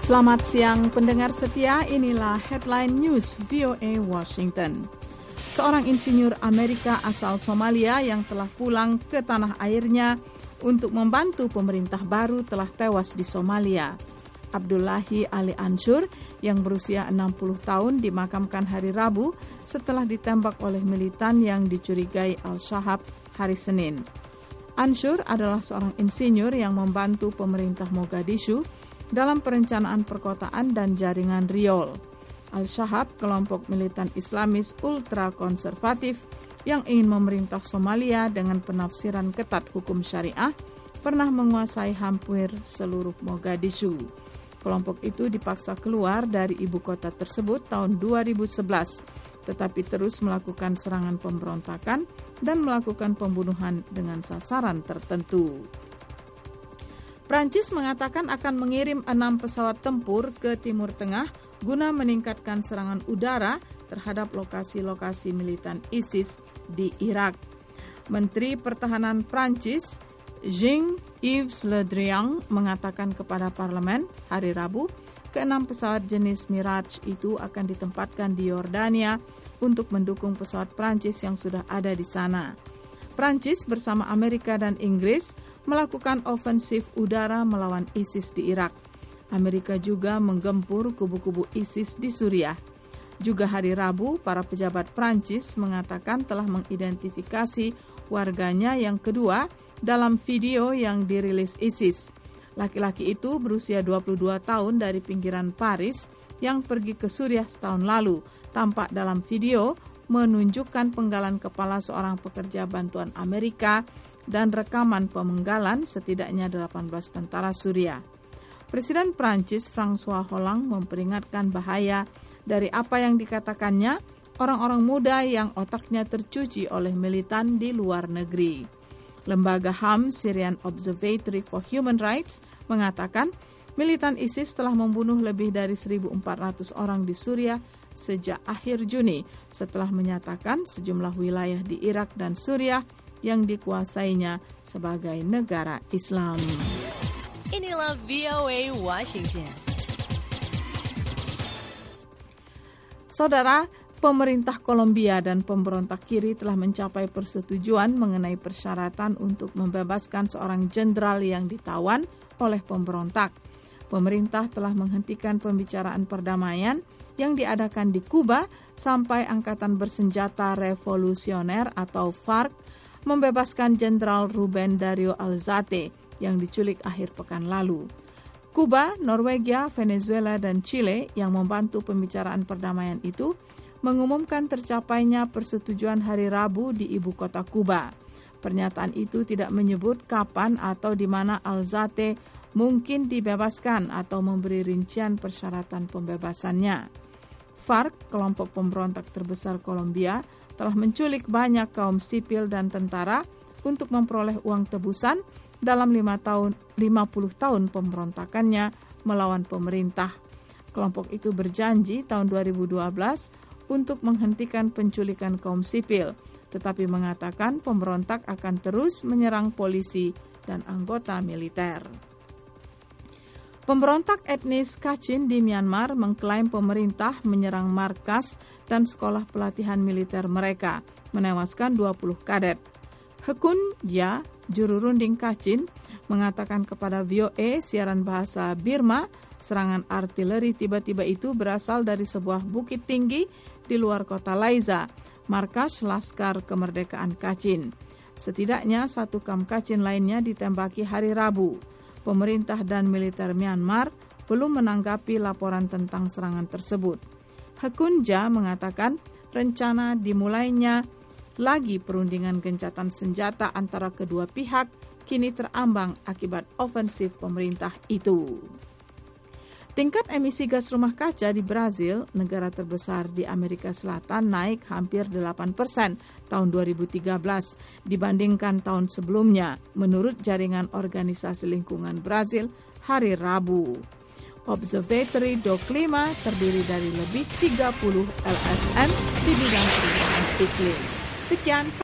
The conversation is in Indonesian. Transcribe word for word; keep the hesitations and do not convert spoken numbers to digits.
Selamat siang pendengar setia, inilah Headline News V O A Washington. Seorang insinyur Amerika asal Somalia yang telah pulang ke tanah airnya untuk membantu pemerintah baru telah tewas di Somalia. Abdullahi Ali Anshur yang berusia enam puluh tahun dimakamkan hari Rabu setelah ditembak oleh militan yang dicurigai Al-Shahab hari Senin. Anshur adalah seorang insinyur yang membantu pemerintah Mogadishu dalam perencanaan perkotaan dan jaringan riol. Al-Shahab, kelompok militan Islamis ultra-konservatif yang ingin memerintah Somalia dengan penafsiran ketat hukum syariah, pernah menguasai hampir seluruh Mogadishu. Kelompok itu dipaksa keluar dari ibu kota tersebut tahun dua ribu sebelas, tetapi terus melakukan serangan pemberontakan dan melakukan pembunuhan dengan sasaran tertentu. Prancis mengatakan akan mengirim enam pesawat tempur ke Timur Tengah guna meningkatkan serangan udara terhadap lokasi-lokasi militan ISIS di Irak. Menteri Pertahanan Prancis, Jean-Yves Le Drian, mengatakan kepada parlemen hari Rabu, keenam pesawat jenis Mirage itu akan ditempatkan di Yordania untuk mendukung pesawat Prancis yang sudah ada di sana. Prancis bersama Amerika dan Inggris melakukan ofensif udara melawan ISIS di Irak. Amerika juga menggempur kubu-kubu ISIS di Suriah. Juga hari Rabu, para pejabat Prancis mengatakan telah mengidentifikasi warganya yang kedua dalam video yang dirilis ISIS. Laki-laki itu berusia dua puluh dua tahun dari pinggiran Paris yang pergi ke Suriah setahun lalu. Tampak dalam video menunjukkan penggalan kepala seorang pekerja bantuan Amerika dan rekaman pemenggalan setidaknya delapan belas tentara Suriah. Presiden Prancis François Hollande memperingatkan bahaya dari apa yang dikatakannya orang-orang muda yang otaknya tercuci oleh militan di luar negeri. Lembaga H A M Syrian Observatory for Human Rights mengatakan militan ISIS telah membunuh lebih dari seribu empat ratus orang di Suriah sejak akhir Juni setelah menyatakan sejumlah wilayah di Irak dan Suriah yang dikuasainya sebagai negara Islam. Inilah V O A Washington. Saudara, pemerintah Kolombia dan pemberontak kiri telah mencapai persetujuan mengenai persyaratan untuk membebaskan seorang jenderal yang ditawan oleh pemberontak. Pemerintah telah menghentikan pembicaraan perdamaian yang diadakan di Kuba sampai Angkatan Bersenjata Revolusioner atau FARC membebaskan Jenderal Ruben Dario Alzate yang diculik akhir pekan lalu. Kuba, Norwegia, Venezuela, dan Chile yang membantu pembicaraan perdamaian itu mengumumkan tercapainya persetujuan hari Rabu di ibu kota Kuba. Pernyataan itu tidak menyebut kapan atau di mana Alzate mungkin dibebaskan atau memberi rincian persyaratan pembebasannya. FARC, kelompok pemberontak terbesar Kolombia, telah menculik banyak kaum sipil dan tentara untuk memperoleh uang tebusan dalam lima tahun, lima puluh tahun pemberontakannya melawan pemerintah. Kelompok itu berjanji tahun dua ribu dua belas untuk menghentikan penculikan kaum sipil, tetapi mengatakan pemberontak akan terus menyerang polisi dan anggota militer. Pemberontak etnis Kachin di Myanmar mengklaim pemerintah menyerang markas dan sekolah pelatihan militer mereka, menewaskan dua puluh kadet. Hekun Ja, juru runding Kachin, mengatakan kepada V O A siaran bahasa Birma, serangan artileri tiba-tiba itu berasal dari sebuah bukit tinggi di luar kota Laiza, markas Laskar Kemerdekaan Kachin. Setidaknya satu kam Kachin lainnya ditembaki hari Rabu. Pemerintah dan militer Myanmar belum menanggapi laporan tentang serangan tersebut. Hekun Ja mengatakan rencana dimulainya lagi perundingan gencatan senjata antara kedua pihak kini terambang akibat ofensif pemerintah itu. Tingkat emisi gas rumah kaca di Brazil, negara terbesar di Amerika Selatan, naik hampir delapan persen tahun dua ribu tiga belas dibandingkan tahun sebelumnya, menurut jaringan organisasi lingkungan Brazil hari Rabu. Observatory do Clima terdiri dari lebih tiga puluh L S M di bidang perubahan iklim. Sekian.